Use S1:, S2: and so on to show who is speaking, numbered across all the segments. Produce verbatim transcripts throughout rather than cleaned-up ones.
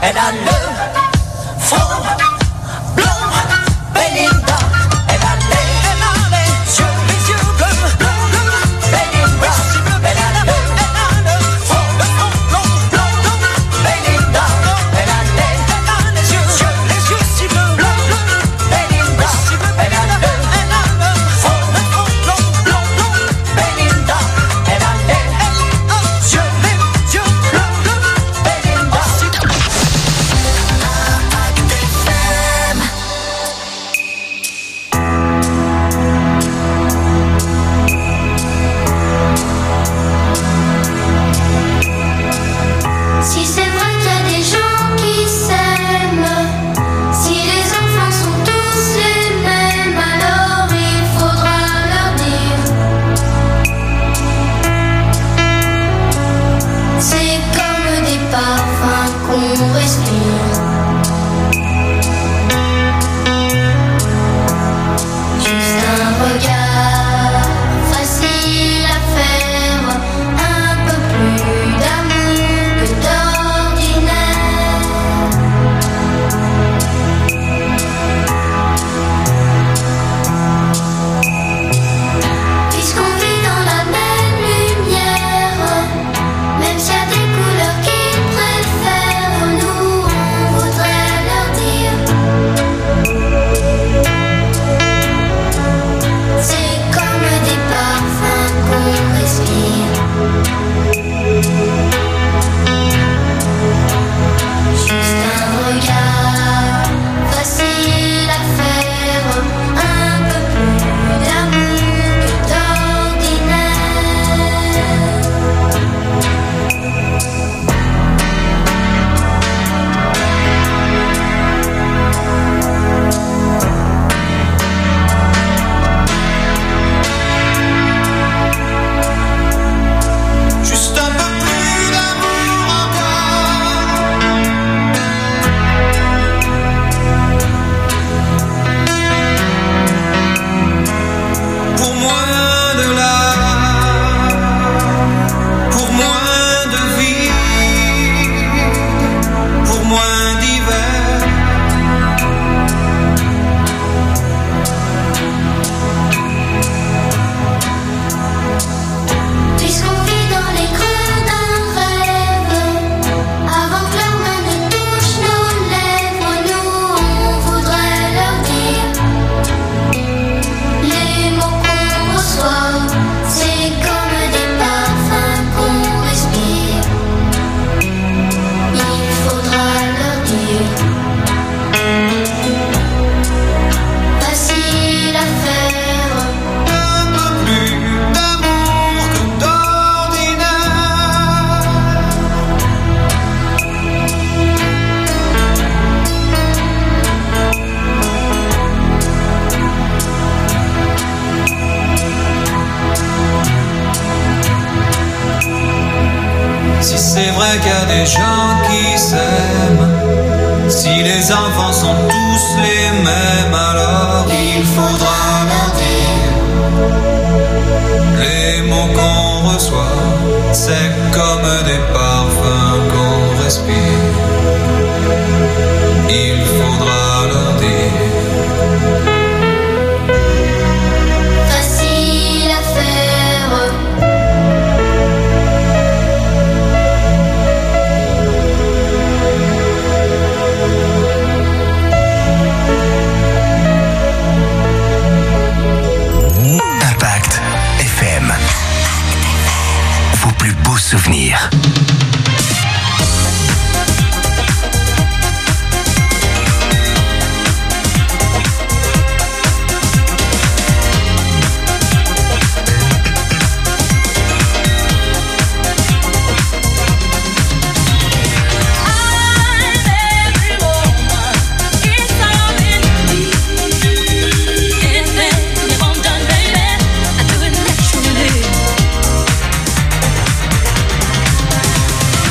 S1: elle a le front blanc, Belinda, elle a les, elle a les yeux, les yeux bleus, bleus, bleus, Belinda, elle a le, elle a le front, le front blanc, blanc, blanc, Belinda, elle a les, elle a les yeux, les yeux si bleus, bleus, bleus, Belinda, elle a le, elle a le front, le front blanc, blanc, blanc, Belinda, elle a les, elle a les yeux, les yeux bleus, bleus, Belinda.
S2: Si c'est vrai qu'il y a des gens qui s'aiment, si les enfants sont tous les mêmes, alors il faudra leur dire. C'est comme des parfums qu'on respire. Juste un regard facile à faire, un peu plus d'amour que d'ordinaire. Puisqu'on vit dans la même lumière, même s'il y a des couleurs qu'ils préfèrent, nous on voudrait leur dire. C'est comme des parfums qu'on respire. Juste un regard facile à faire, un peu plus d'amour que d'ordinaire.
S3: Juste un peu plus d'amour encore. Pour moins de larmes, pour moins de vie, pour moins d'hiver.
S2: Puisqu'on vit dans les creux d'un rêve, avant que leurs mains ne touchent nos lèvres, nous on voudrait leur dire. Les mots qu'on reçoit, c'est comme des parfums qu'on respire. Il faudra leur dire. Facile à faire.
S3: Un peu plus d'amour que d'ordinaire. Si c'est vrai qu'il y a des gens qui s'aiment, si les enfants sont tous les mêmes, alors il faudra leur dire. Les mots qu'on reçoit, c'est comme des parfums qu'on respire. Il faudra leur dire.
S2: Facile à faire.
S4: Impact F M. Vos plus beaux souvenirs.
S2: I do it naturally.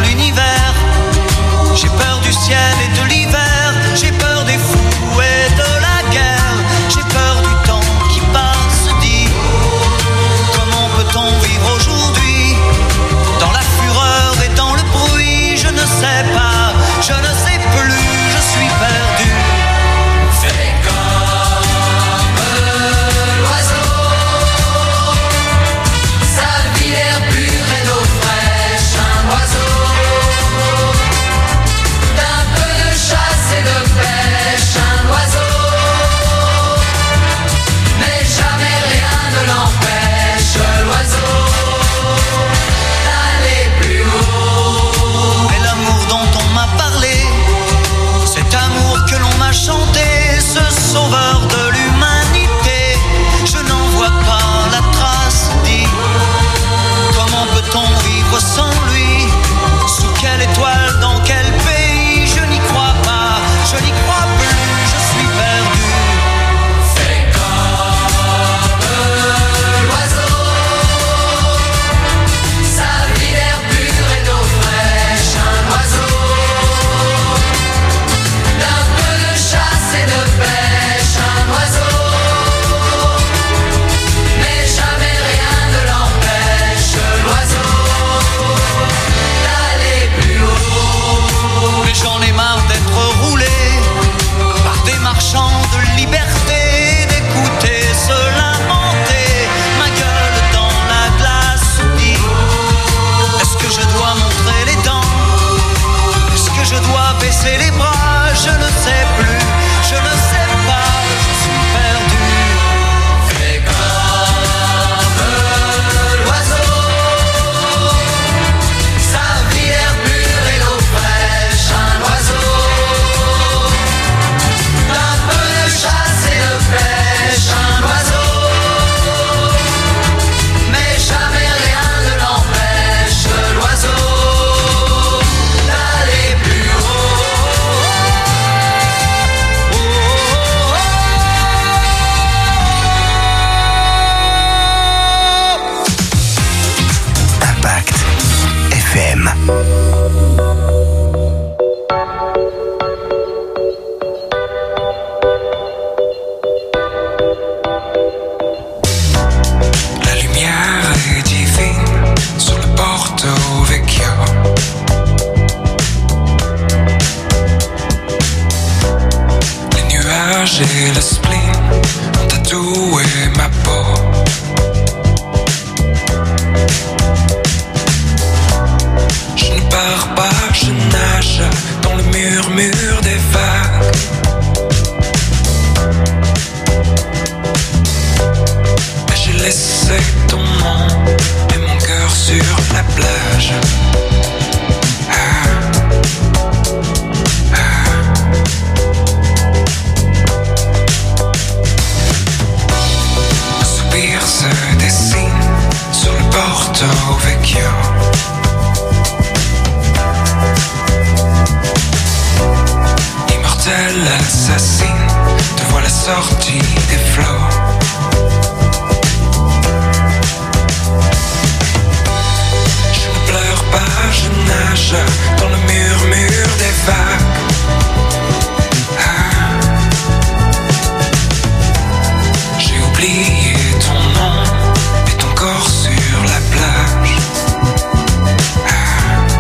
S3: l'univers. J'ai peur du ciel et de l'hiver. J'ai peur des fous et de la guerre. J'ai peur du temps qui passe, dit. Comment peut-on vivre aujourd'hui dans la fureur et dans le bruit? Je ne sais pas, je ne sais plus, je suis perdu.
S1: Fais comme l'oiseau, sa vie l'air pur et l'eau fraîche, un oiseau d'un peu de chasse et de pêche, un oiseau, mais jamais rien ne l'empêche, l'oiseau, d'aller plus haut.
S3: Mais l'amour dont on m'a parlé, cet amour que l'on m'a chanté, ce sauveur de l'humanité, je n'en vois pas la trace, dit. Comment peut-on vivre sans lui? Sous quelle étoile, dans quel pays? Je n'y crois pas, je n'y crois plus, je suis perdu.
S1: Fais comme l'oiseau, sa vie l'air pur et d'eau fraîche, un oiseau d'un peu de chasse et de pêche, un oiseau, mais jamais rien ne l'empêche, l'oiseau, d'aller plus haut.
S3: Mais j'en ai marre d'être roulé par des marchands de liberté, d'écouter se lamenter, ma gueule dans la glace, dit. Est-ce que je dois montrer les dents? Est-ce que je dois baisser les bras? Je ne sais plus, je ne sais pas, je suis perdu.
S1: Fais comme l'oiseau, sa vie l'air pur et l'eau fraîche, un oiseau d'un peu de chasse et de pêche, un oiseau, mais jamais rien ne l'empêche, l'oiseau, d'aller plus haut.
S4: Impact F M.
S5: La lumière est divine sur le Porto Vecchio. Les nuages et le spleen ont tatoué ma peau. Je ne pars pas, je nage dans le murmure des vagues. Mais j'ai laissé ton nom et mon cœur sur la plage. Ah, ah. Un soupir se dessine sur le Porto Vecchio. Immortel assassine, te voilà sortie des flots. Je ne pleure pas, je nage dans le murmure des vagues. Ah. J'ai oublié ton nom et ton corps sur la plage. Ah.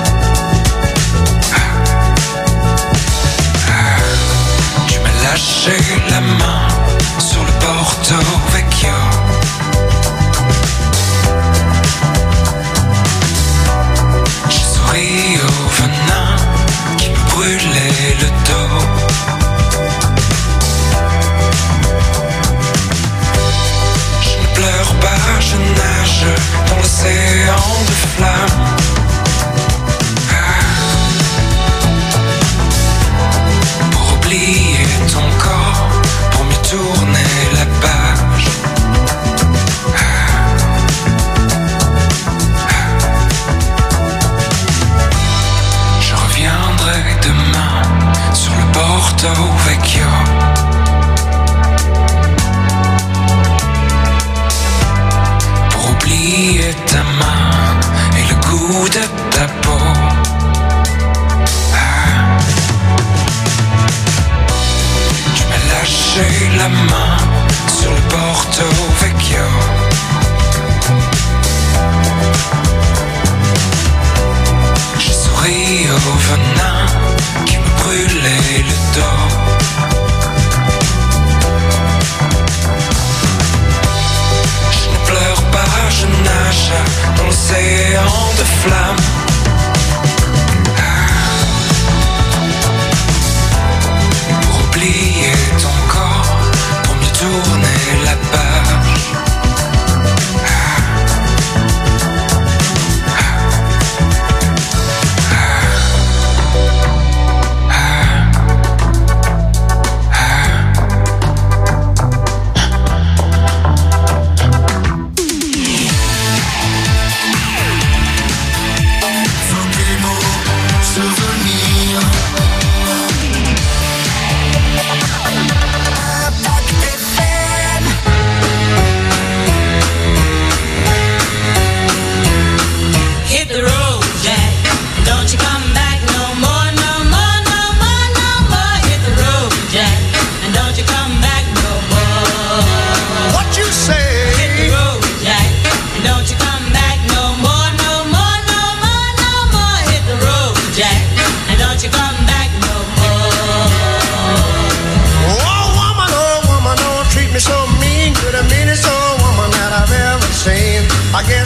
S5: Ah. Tu m'as lâché la main sur le Porto Vecchio. J'ai souri au venin qui me brûlait le dos. Je ne pleure pas, je nage dans l'océan de flammes. Ah. Pour oublier ton corps, pour mieux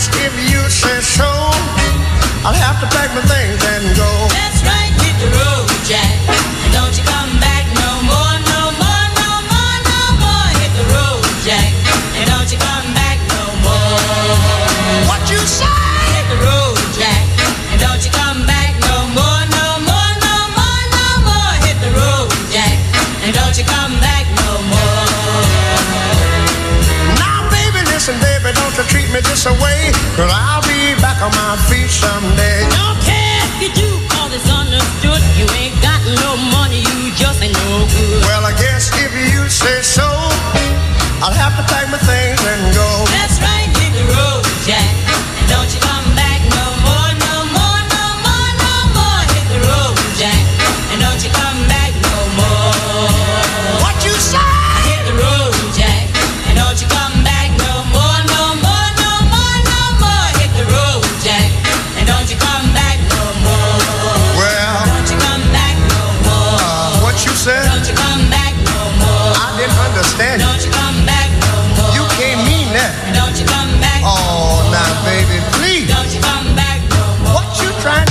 S6: guess if you say so, I'll have to pack my things and go.
S1: That's right, hit the road, Jack. And don't you come back no more, no more, no more, no more. Hit the road, Jack. And don't you come back no more.
S6: What you say?
S1: Hit the road, Jack. And don't you come back no more, no more, no more, no more. Hit the road, Jack. And don't you come back no more.
S6: Now, baby, listen, baby, don't you treat me this way, 'cause I'll be back on my feet someday.
S1: Don't care if you do, 'cause it's understood. You ain't got no money, you just ain't no good.
S6: Well, I guess if you say so, I'll have to pack my things and go.
S1: That's right, hit the road, Jack. And don't you come back no more, no more, no more, no more. Hit the road, Jack. And don't you come back no more.
S6: What you say?
S1: Hit the road, Jack. And don't you come back no more, no more, no more, no more. Hit the road, Jack. And don't you come back no more.
S6: Well,
S1: Don't you come back no more.
S6: uh, what you said?
S1: Don't you come back no more.
S6: I didn't understand you.
S1: Don't you come back no more.
S6: You can't mean that.
S1: Don't you come back.
S6: Oh, now, baby, please.
S1: Don't you come back no more.
S6: What you trying to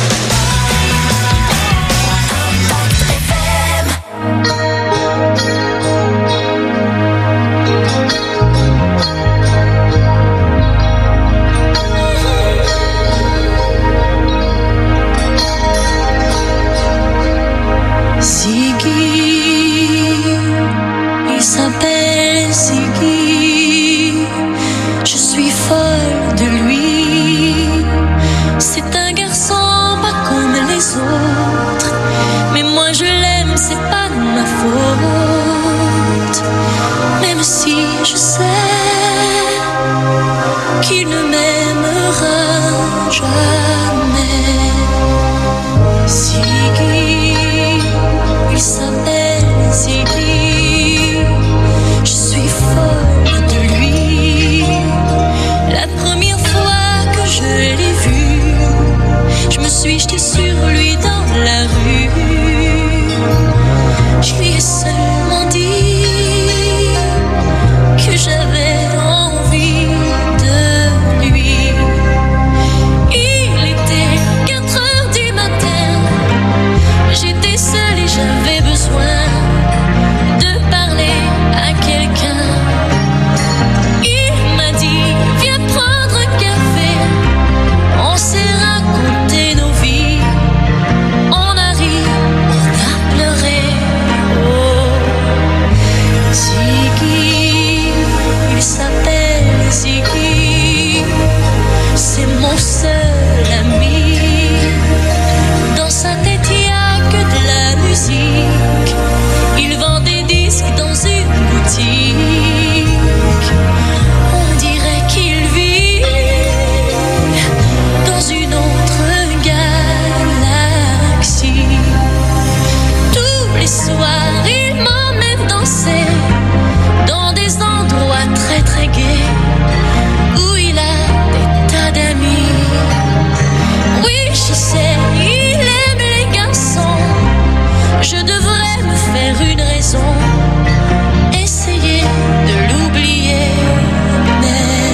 S2: Ziggy, il s'appelle Ziggy. Je suis folle de lui. C'est un garçon pas comme les autres, mais moi je l'aime, c'est pas de ma faute. Même si je sais qu'il ne m'aimera jamais. Ziggy, il s'appelle Ziggy. Je suis folle de lui. La première fois que je l'ai vu, je me suis jetée sur lui dans la rue. Je lui ai seulement dit que j'avais envie de lui. Il était quatre heures du matin. J'étais seule et j'avais besoin de parler à quelqu'un. Il m'a dit, viens prendre un café. On s'est raconté nos vies. On a ri, on a pleuré. Oh, Ziggy, il s'appelle Ziggy. C'est mon seul ami. Dans sa tête, il y a que de la musique. Il vend des disques dans une boutique. On dirait qu'il vit dans une autre galaxie. Tous les soirs, il m'emmène danser dans des endroits très très gais où il a des tas d'amis. Oui, je sais, il aime les garçons. Je devrais me faire une raison, essayer de l'oublier. Mais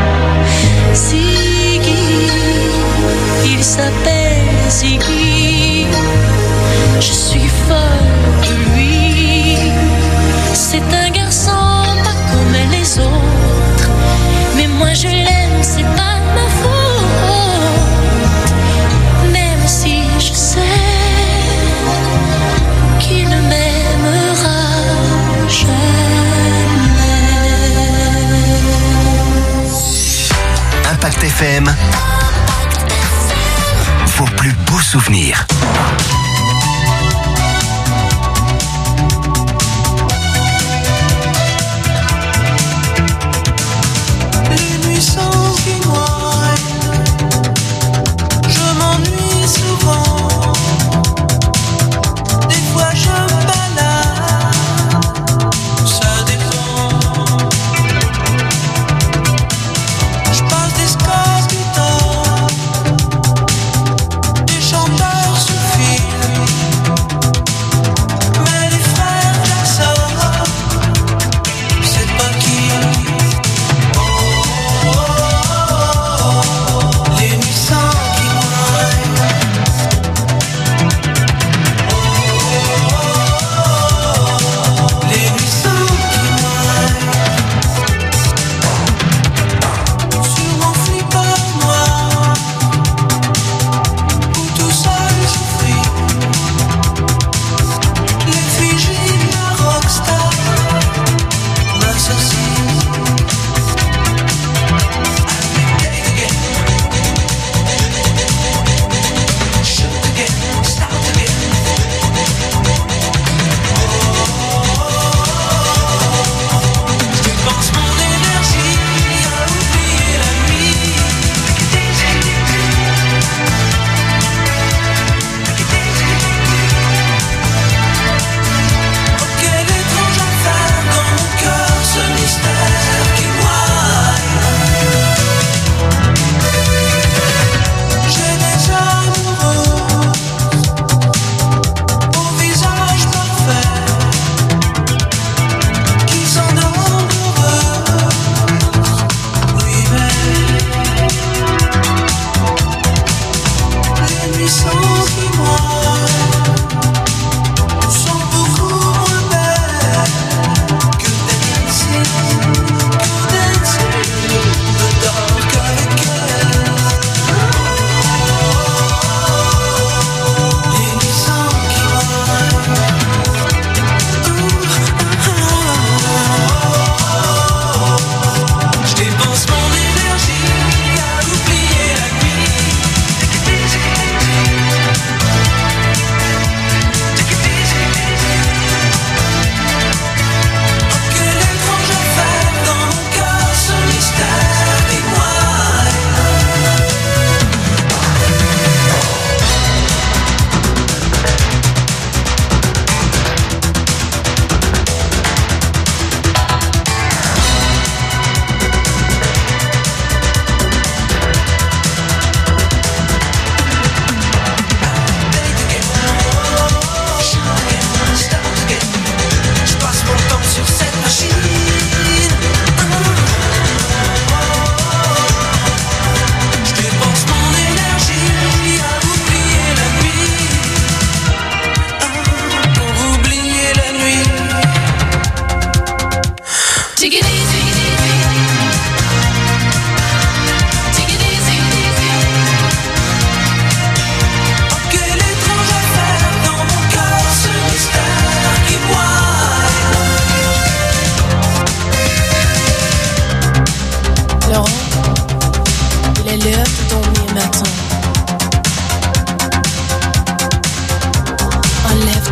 S2: Ziggy, il s'appelle Ziggy. Je suis folle de lui. C'est un garçon pas comme les autres, mais moi je l'aime, c'est pas ma faute. Même si je sais qu'il ne m'aimera jamais.
S4: Impact F M. Vos plus beaux souvenirs.
S3: Les nuits sont qui noient, je m'ennuie souvent. Des fois je balade, ça dépend. Je passe des scores du temps, des chanteurs sous fil.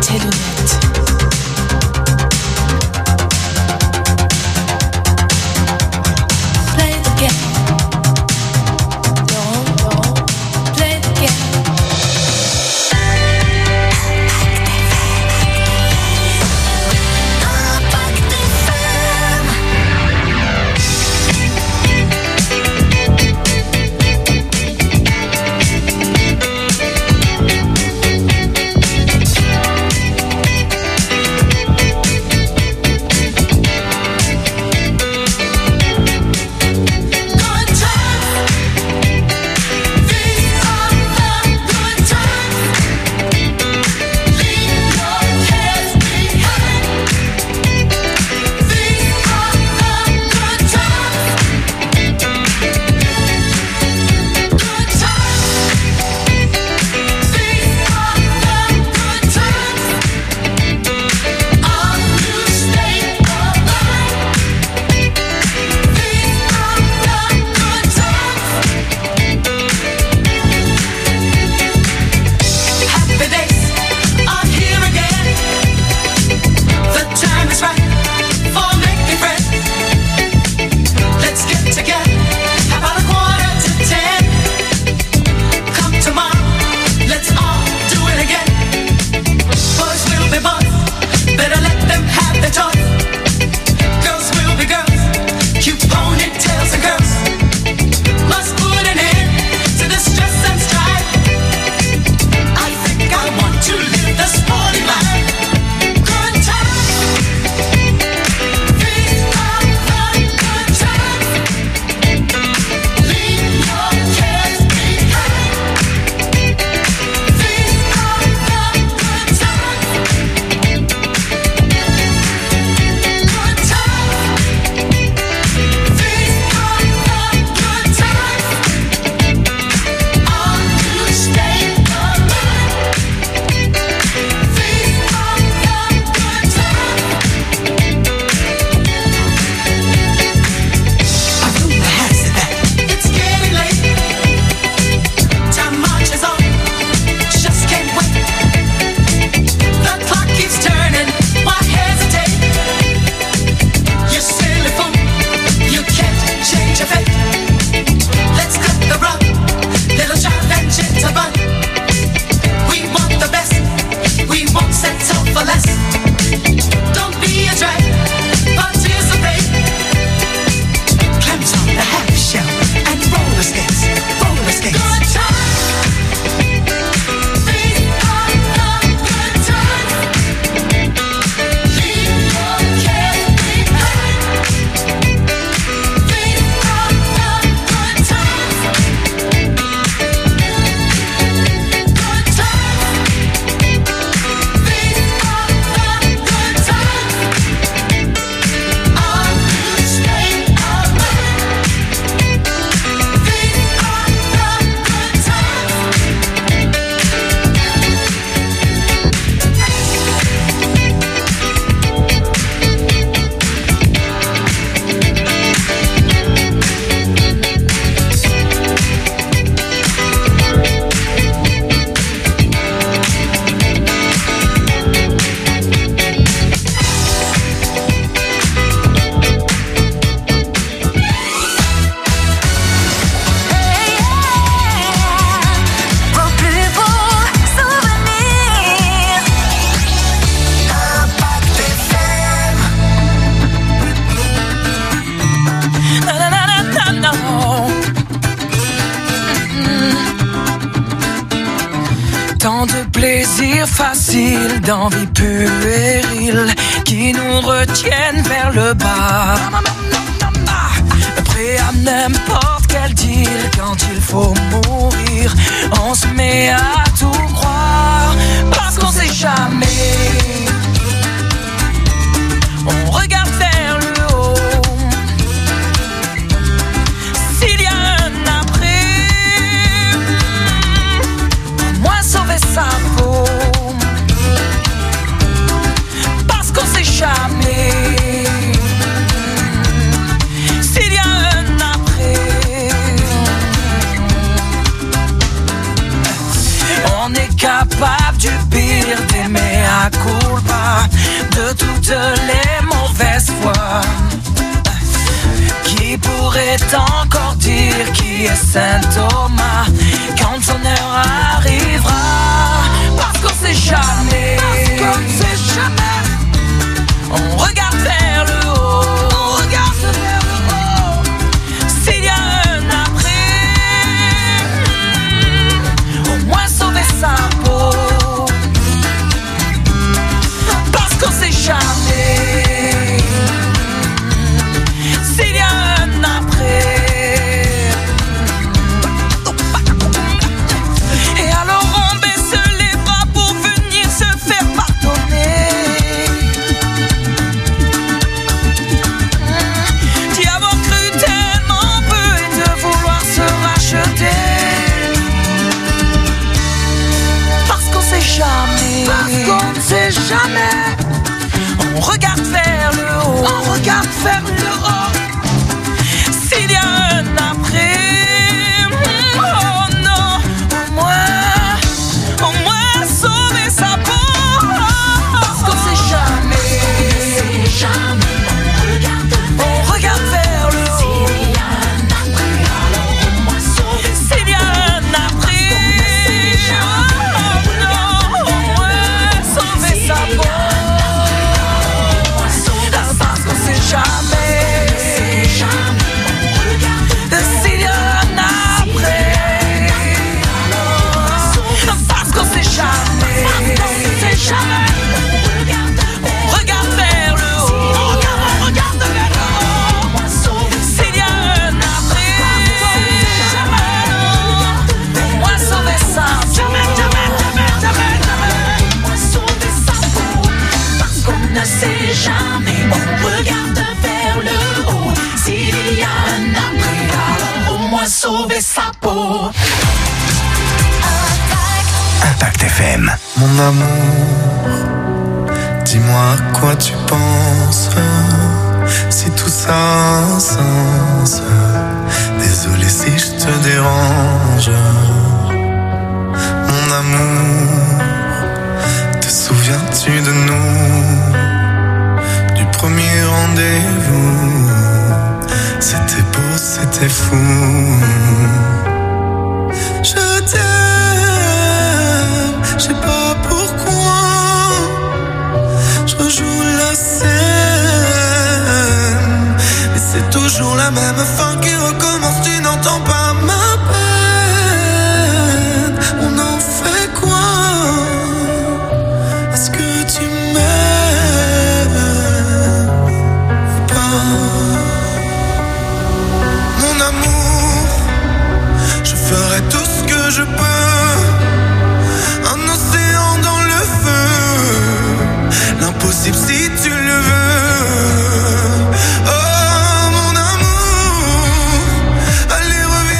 S7: tes lunettes. Play the game. Laurent, Laurent, play the game.
S2: Impact F M.
S7: Tant de plaisirs faciles, d'envie puérile qui nous retiennent vers le bas. Prêt à n'importe quel deal quand il faut mourir. On se met à tout croire parce qu'on sait jamais. On regarde vers le haut. S'il y a un après, au moins sauver sa peau. Parce qu'on sait jamais. S'il y a un après, on est capable du pire, d'aimer mea culpa de toutes les mauvaises fois. Qui pourrait encore dire qui est Saint Thomas quand son heure arrivera? Parce qu'on sait jamais, parce qu'on sait jamais. On regarde vers le haut, on regarde vers le haut. S'il y a un après, au moins sauver sa peau. Parce qu'on sait jamais. S'il y a un après. Et alors on baisse les bras pour venir se faire pardonner. D'y avoir cru tellement peu et de vouloir se racheter. Parce qu'on sait jamais. Parce qu'on ne sait jamais. On regarde vers le haut. On regarde vers le haut. S'il y a un après, oh non, au moins, au moins sauver sa peau. Parce qu'on sait jamais, jamais, on regarde, on regarde vers le haut. S'il y a un après, alors au moins sauver sa peau. S'il y a un après, oh non, au moins sauver sa peau. Parce qu'on sait jamais, jamais. S'il y a un après, parce qu'on sait jamais, c'est jamais. On regarde vers le haut, on regarde vers le haut. S'il y a un après, jamais. Au moins sauver ça, jamais, jamais, jamais, jamais, jamais. Au moins sauver sa peau, parce qu'on ne sait jamais. On regarde vers le haut. S'il y a un après, alors au moins sauver sa peau.
S4: Impact F M.
S8: Mon amour, dis-moi à quoi tu penses. Si tout ça a un sens. Désolé si je te dérange. Mon amour, te souviens-tu de nous? Du premier rendez-vous. C'était beau, c'était fou. Je t'aime, je sais pas pourquoi. Je rejoue la scène, mais c'est toujours la même fin qui recommence. Tu n'entends pas ma peine. On en fait quoi? Est-ce que tu m'aimes ou pas? Mon amour, je ferai tout ce que je peux. Un océan dans le feu, l'impossible si tu le veux. Oh mon amour, aller revenir.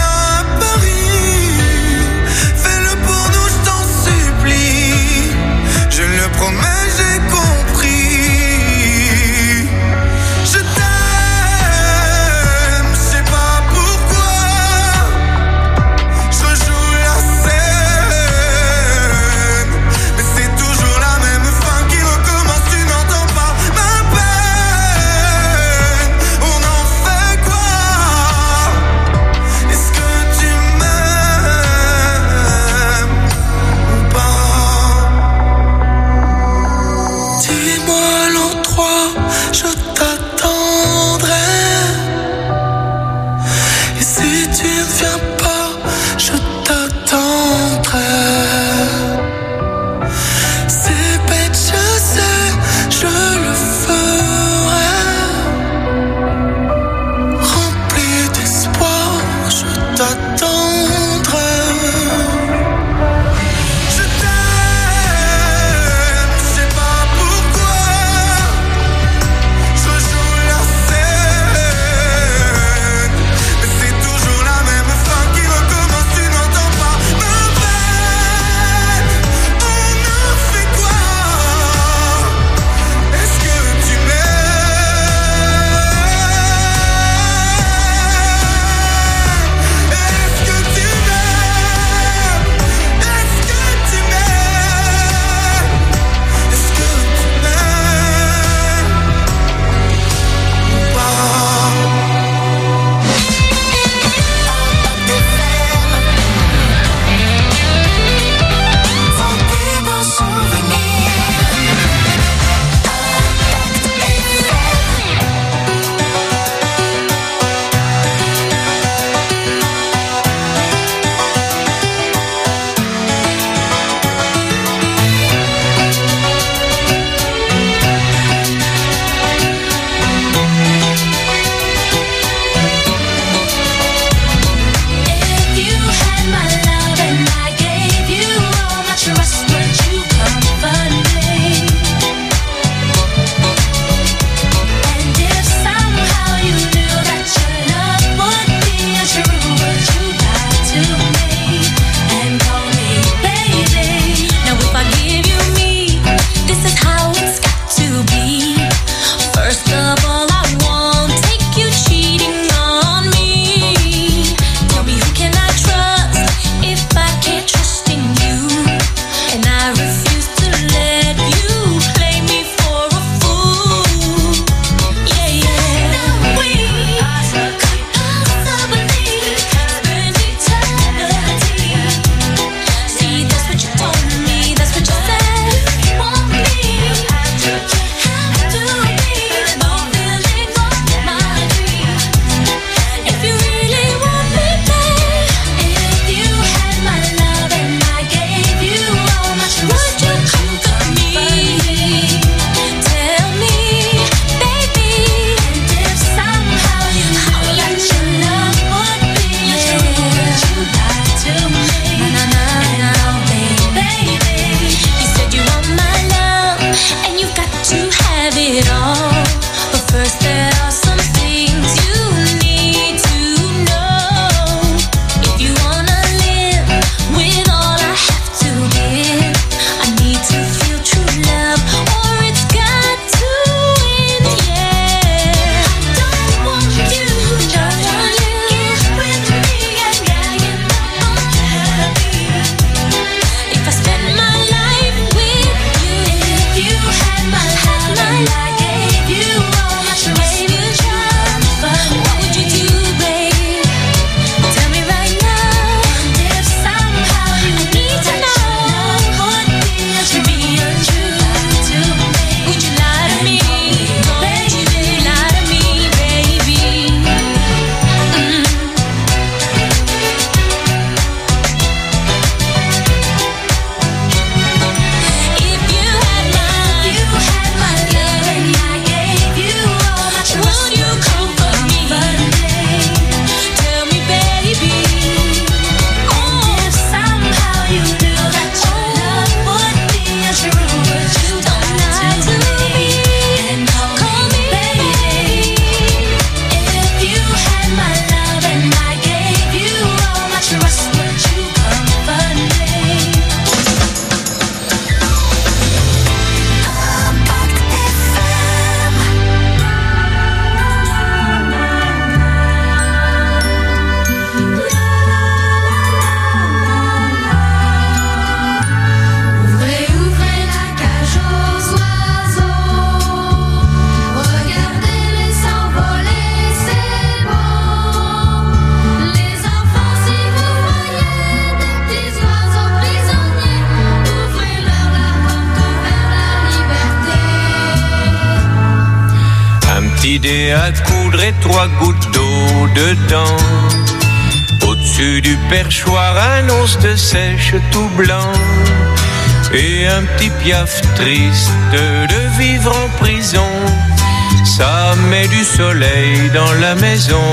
S9: idée à coudre et trois gouttes d'eau dedans. Au-dessus du perchoir, un os de sèche tout blanc. Et un petit piaf triste de vivre en prison. Ça met du soleil dans la maison.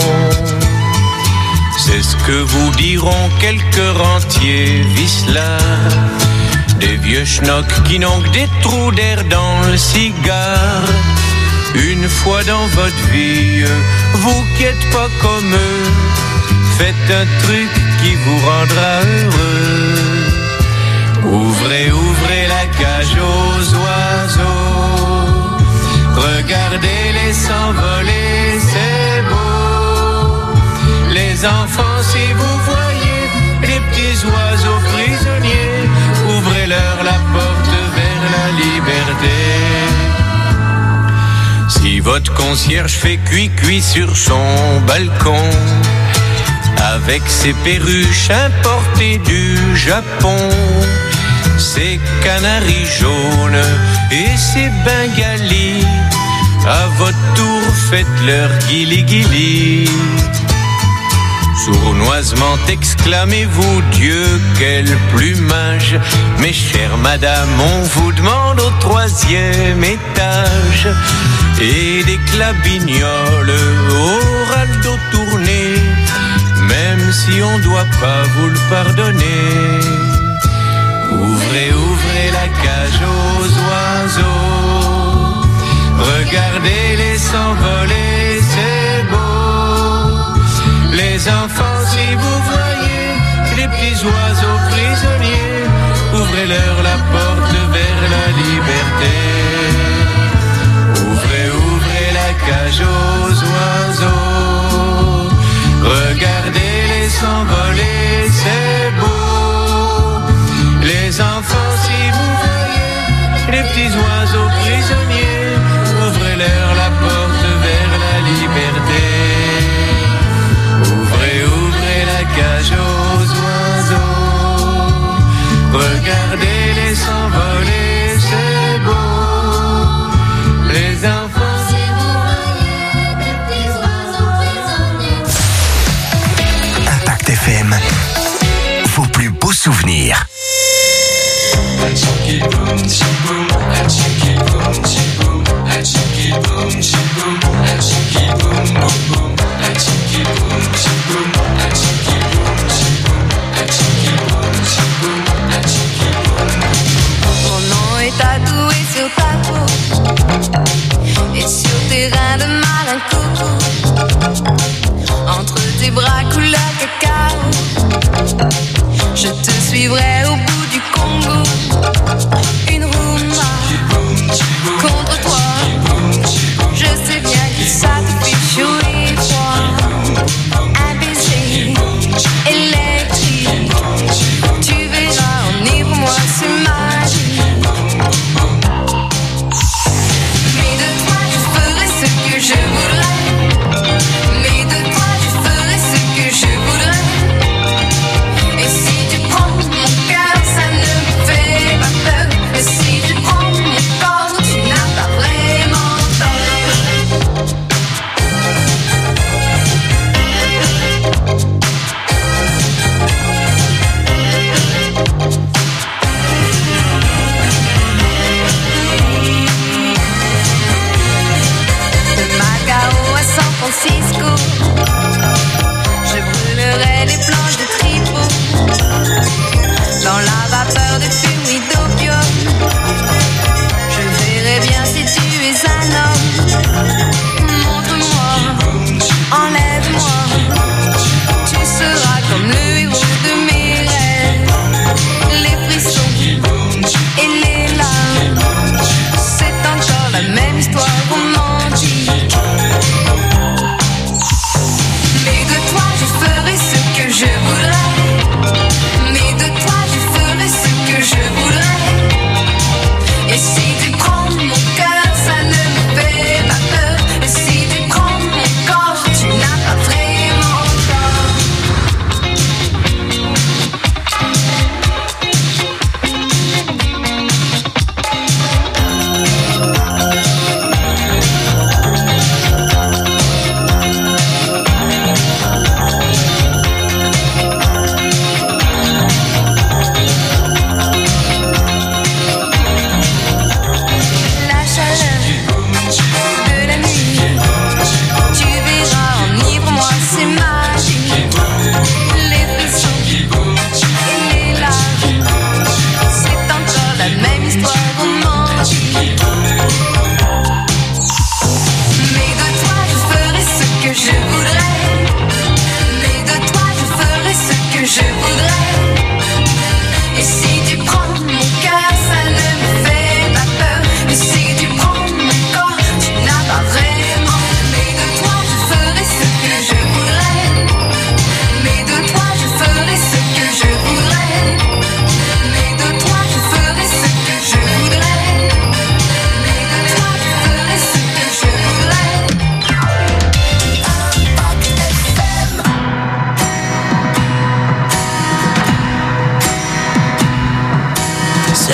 S9: C'est ce que vous diront quelques rentiers vicelards. Des vieux schnocks qui n'ont que des trous d'air dans le cigare. Une fois dans votre vie, vous qui êtes pas comme eux, faites un truc qui vous rendra heureux. Ouvrez, ouvrez la cage aux oiseaux. Regardez-les s'envoler, c'est beau. Les enfants, si vous voyez les petits oiseaux prisonniers, ouvrez-leur la porte vers la liberté. Si votre concierge fait cuit-cuit sur son balcon, avec ses perruches importées du Japon, ses canaris jaunes et ses bengalis, à votre tour faites-leur guili-guili. Sournoisement exclamez-vous Dieu, quel plumage. Mes chères madames, on vous demande au troisième étage. Et des clabignoles au radeau tourné, même si on doit pas vous le pardonner. Ouvrez, ouvrez la cage aux oiseaux. Regardez-les s'envoler, c'est beau. Les enfants, si vous voyez les petits oiseaux prisonniers, ouvrez-leur la porte vers la liberté. Ouvrez, ouvrez la cage aux oiseaux. Regardez-les s'envoler, c'est beau. Les enfants, si vous voyez les petits oiseaux prisonniers, ouvrez-leur la porte vers la liberté. Ouvrez, ouvrez la cage aux oiseaux. Regardez-les s'envoler, c'est beau. Les enfants, si vous voyez les petits oiseaux prisonniers.
S4: Impact F M. Vos plus beaux souvenirs.
S10: Mon nom est tatoué sur ta peau et sur tes reins de malin coucou. Entre tes bras couleur cacao, je te suivrai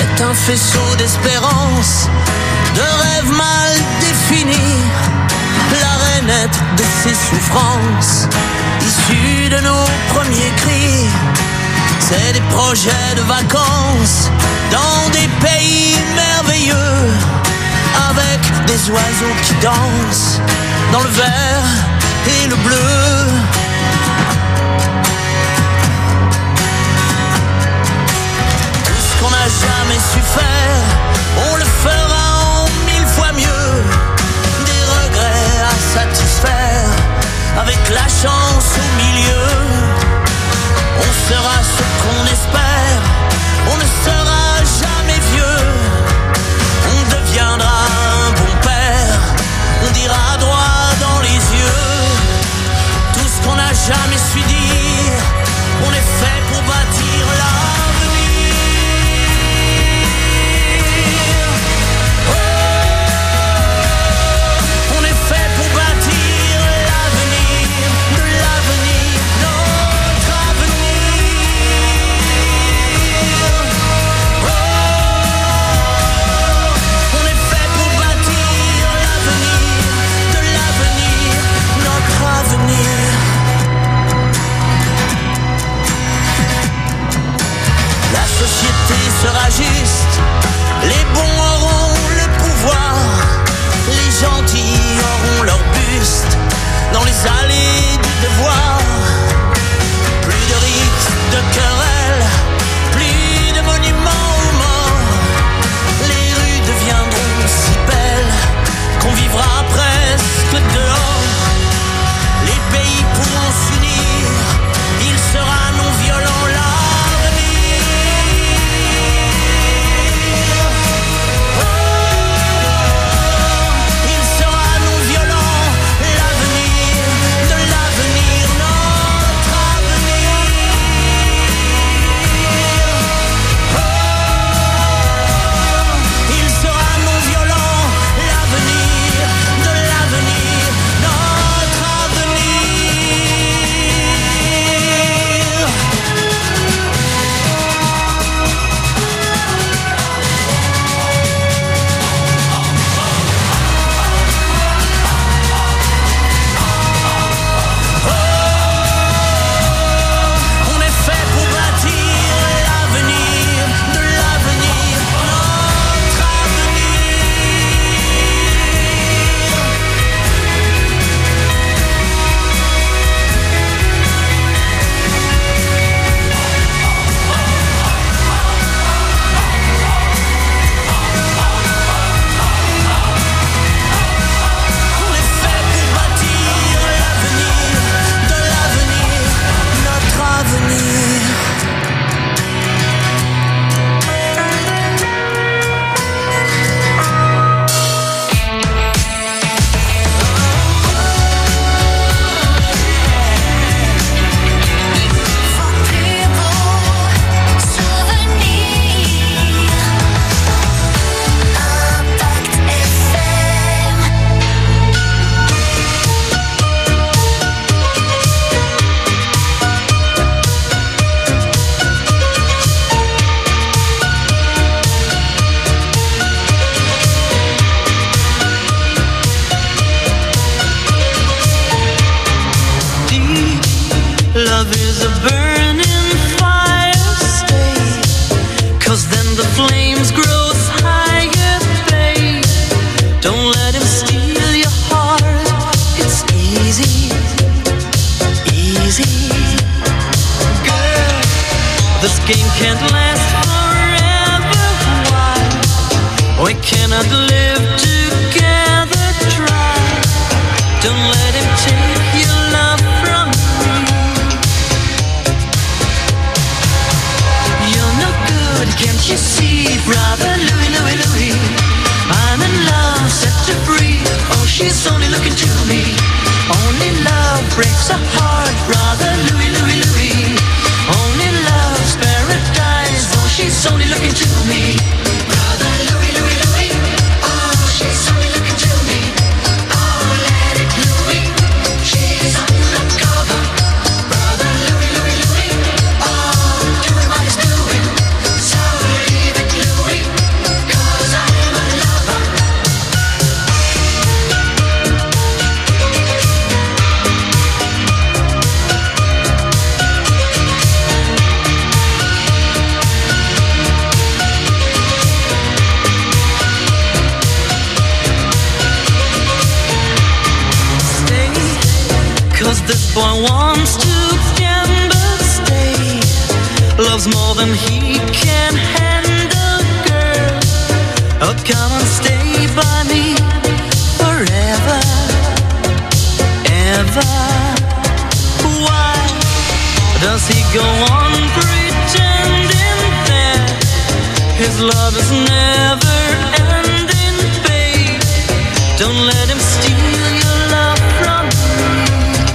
S1: est un faisceau d'espérance, de rêves mal définis, la rainette de ses souffrances, issues de nos premiers cris. C'est des projets de vacances dans des pays merveilleux, avec des oiseaux qui dansent dans le vert et le bleu. Tout ce qu'on n'a jamais su faire, on le fera en mille fois mieux. Des regrets à satisfaire, avec la chance au milieu. On sera ce qu'on espère, on ne sera jamais vieux. On deviendra un bon père, on dira droit dans les yeux tout ce qu'on n'a jamais su dire. On est fait pour bâtir l'avenir. Oh, on est fait pour bâtir l'avenir, de l'avenir, notre avenir. Oh, on est fait pour bâtir l'avenir, de l'avenir, notre avenir. La société sera juste, les bons auront le pouvoir, les gentils auront leur buste dans les allées du devoir. Plus de rites, de querelles, plus de monuments aux morts. Les rues deviendront si belles qu'on vivra presque dehors. Les pays pourront s'unir, il sera non violent l'avenir. Oh, il sera non violent l'avenir, de l'avenir, notre avenir. Oh, il sera non violent l'avenir, de l'avenir, notre avenir. On est fait pour bâtir l'avenir, de l'avenir, notre avenir. On est fait pour bâtir l'avenir, de l'avenir, notre avenir.
S2: Vos plus beaux souvenirs. Impact F M.
S1: Deep love is a burning fire, stay, 'cause then the flames grow higher, babe. Don't let him steal your heart, it's easy, easy. Girl, this game can't last forever, why? We cannot live together, try. Don't let him take your love from me. You're no good, can't you see, brother Louis, Louis, Louis? I'm in love, set her free. Oh, she's only looking to me. Only love breaks a heart, brother Louis, Louis, Louis. Only love's paradise. Oh, she's only looking to me. Brother Louis, Louis, Louis. Oh, she's only looking to me. Oh, let it Louis. She's undercover. Brother Louis, Louis, Louis. Oh, doing what he's doing. So leave it Louis.
S3: more than he can handle, girl. Oh, come and stay by me forever, ever. Why does he go on pretending that his love is never ending, babe? Don't let him steal your love from me.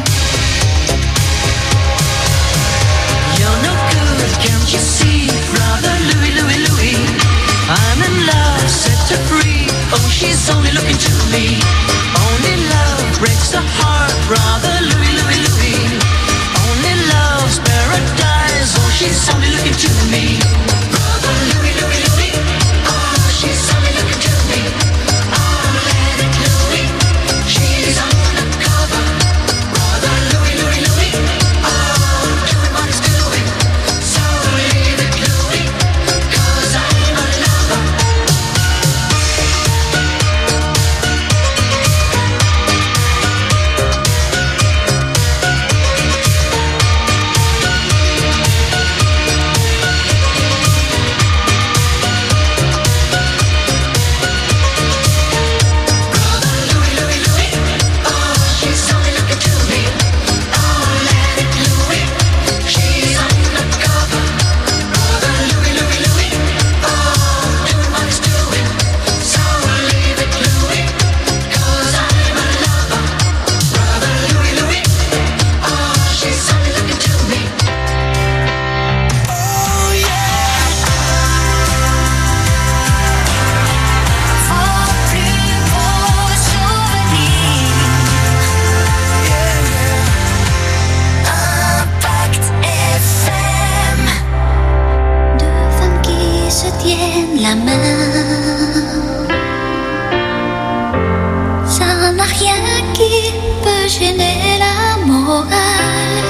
S3: You're no good, can't you see, brother Louis, Louis, Louis? I'm in love, set her free. Oh, she's only looking to me. Only love breaks the heart, brother Louis, Louis, Louis. Only love's paradise. Oh, she's only looking to me. Brother Louis, Louis, Louis. Oh, she's only looking to me. Oh, let it Louis. She's undercover. Brother Louis, Louis, Louis. Oh, doing what he's doing. So leave it Louis, 'cause I'm a lover.
S2: La main, ça n'a rien qui peut gêner la morale.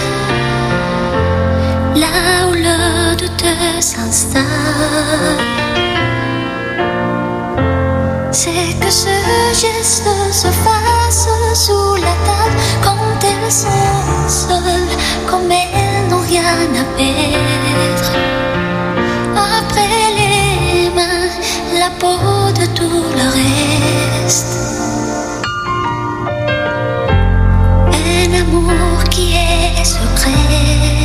S2: Là où le doute s'installe, c'est que ce geste se fasse sous la table quand elles sont seules, comme elles n'ont rien à perdre. Après les mains, la peau de tout le reste. Un amour qui est secret,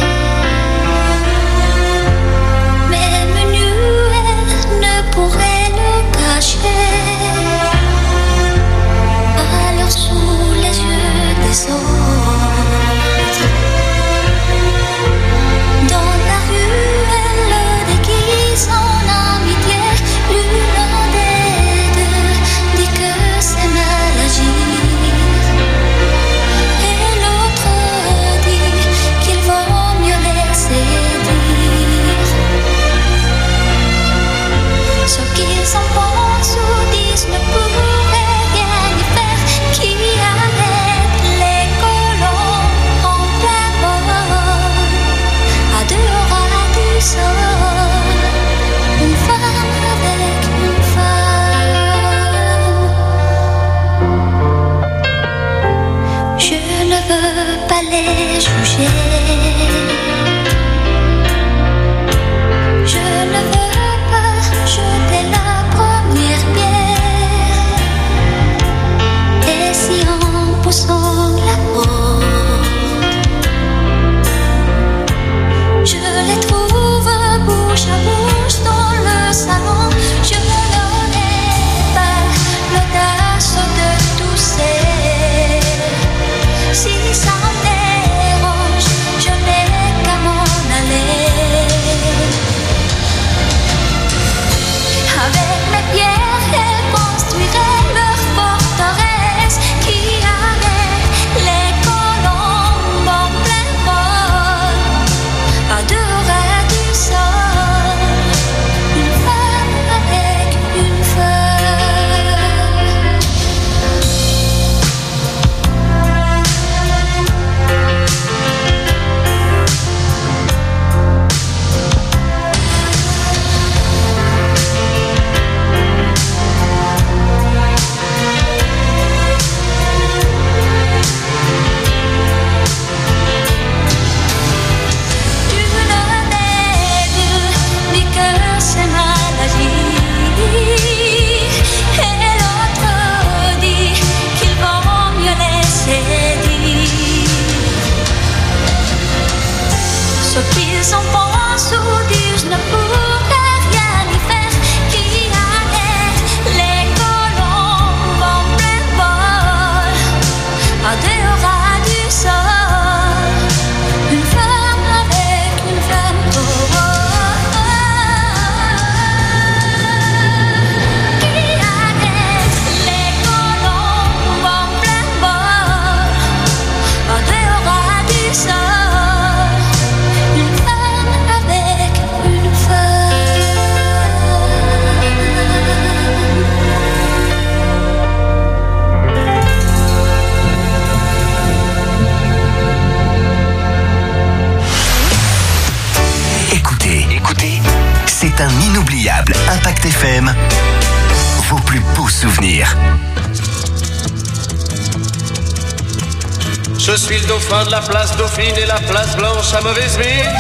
S2: même nuée ne pourrait le cacher. Alors sous les yeux des autres, dans la rue, elle le déguise en amitié. L'une
S4: F M, vos plus beaux souvenirs.
S11: Je suis le dauphin de la place Dauphine et la place Blanche à mauvaise mine.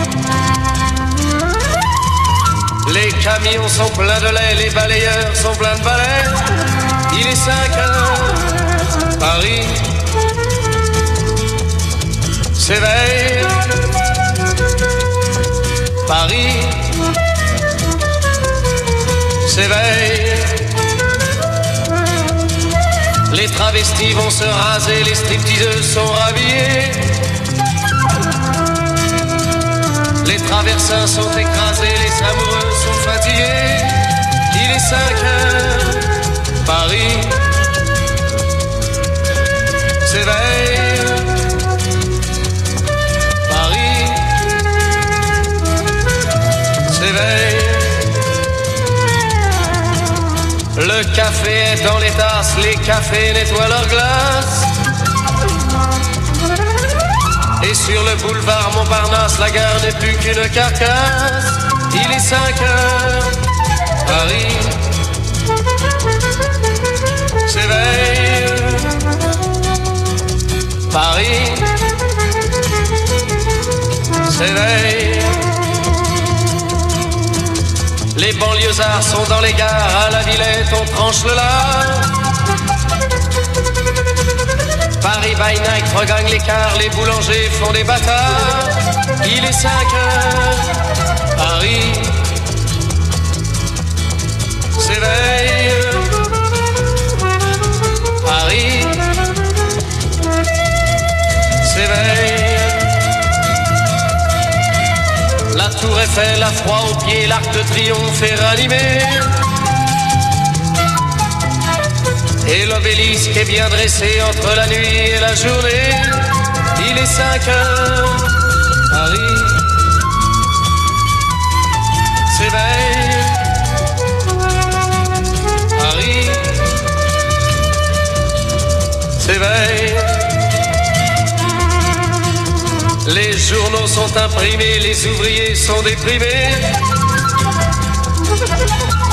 S11: Les camions sont pleins de lait, les balayeurs sont pleins de balais. Il est cinq heures, Paris s'éveille. Paris s'éveille. Les travestis vont se raser, les stripteaseuses sont rhabillées. Les traversins sont écrasés, les amoureux sont fatigués. Il est cinq heures, Paris s'éveille. Paris s'éveille. Le café est dans les tasses, les cafés nettoient leurs glaces. Et sur le boulevard Montparnasse, la gare n'est plus qu'une carcasse. Il est cinq heures, Paris s'éveille. Paris s'éveille. Les banlieusards sont dans les gares, à la Villette on tranche le lard. Paris by night regagne l'écart, les boulangers font des bâtards. Il est cinq heures, Paris s'éveille. Paris s'éveille. La tour Eiffel a froid aux pieds, l'arc de triomphe est ranimé. Et l'obélisque est bien dressé entre la nuit et la journée. Il est cinq heures, Paris s'éveille. Paris s'éveille. Les journaux sont imprimés, les ouvriers sont déprimés.